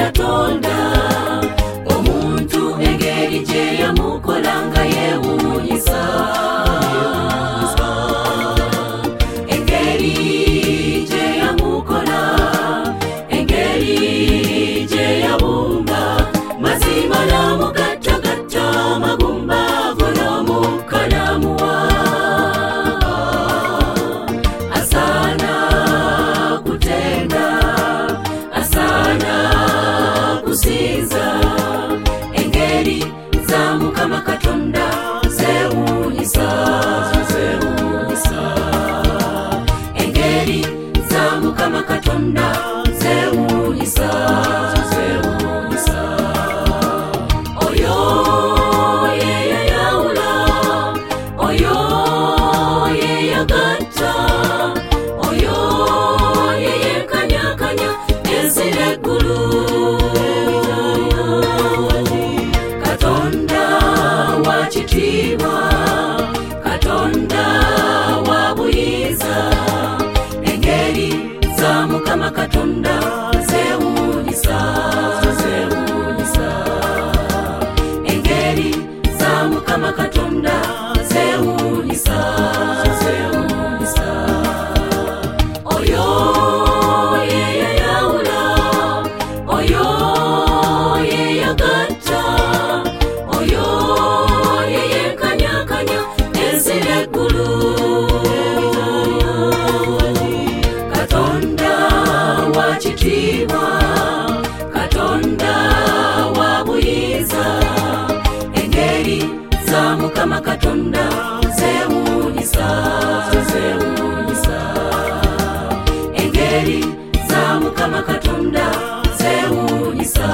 Katonda omuntu engeri gye yamukolanga yeewuunyisa engeri gye yamukola engeri gye yabumba mazima namugattagatta magumba g'omukalamuwa asaana kutenda asaana kusinza engeri za Mukama Katonda zeewuunyisa engeri za Mukama Katonda zeewuunyisa oyo ye yayawula oyo ye yagatta oyo ye yenkanyakanya ensi n'eggulu Katonda wa kitiibwa Katonda wa buyinza engeri za Mukama Katonda zeewuunyisa engeri za Mukama Katonda zeewuunyisa oyo ye yayawula oyo ye yagatta oyo ye yenkanyakanya ensi n'eggulu Katonda wa kitiibwa Katonda wa buyinza engeri za Mukama Katonda zeewuunyisa engeri za Mukama Katonda zeewuunyisa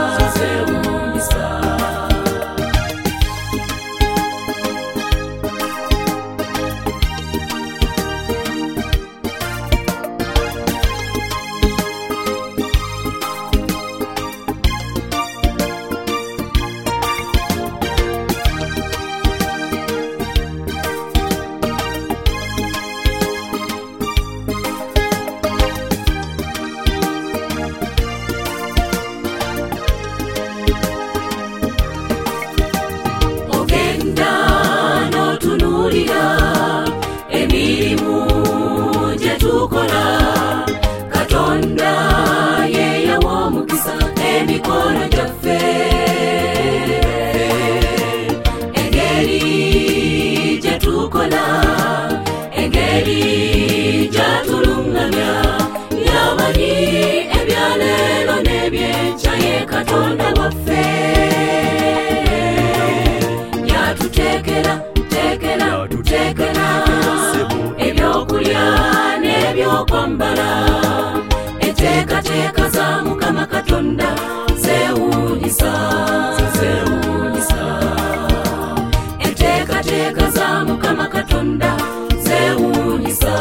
ogenda n'otunuulira emirimu gye tukola Katonda ye yawa omukisa emikono gyaffe engeri gye tukola engeri gy'atuluŋŋamya yamanyi ebyaleero n'ebyenkya ye Katonda waffe yatuteekera ebyokulya n'ebyokwambala enteekateeka za Mukama Katonda zeewuunyisa enteekateeka za Mukama Katonda zeewuunyisa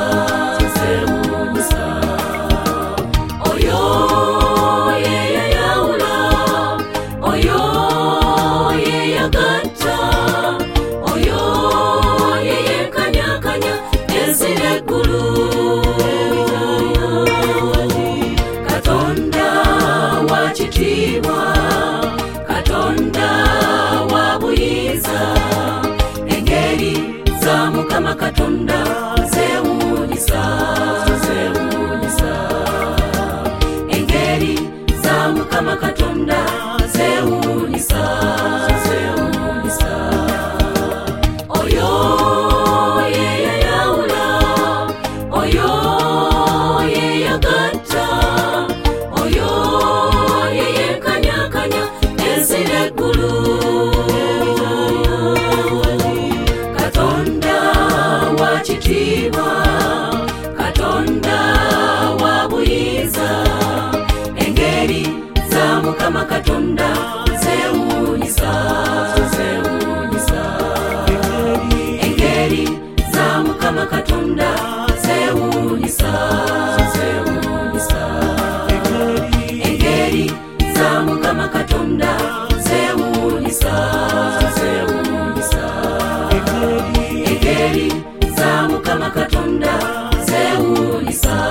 oyo ye yayawula oyo ye yagatta oyo ye yenkanyakanya ensi n'eggulu Katonda wa kitiibwa Katonda wa buyinza engeri za Mukama Katonda zeewuunyisa engeri za Mukama Katonda zeewuunyisa oyo ye yayawula oyo ye yagatta oyo ye yenkanyakanya ensi n'eggulu Katonda wa kitiibwa Katonda wa buyinza engeri za Mukama Katonda zeewuunyisa engeri za Mukama Katonda zeewuunyisa engeri za Mukama Katonda zeewuunyisa engeri za Mukama Katonda zeewuunyisa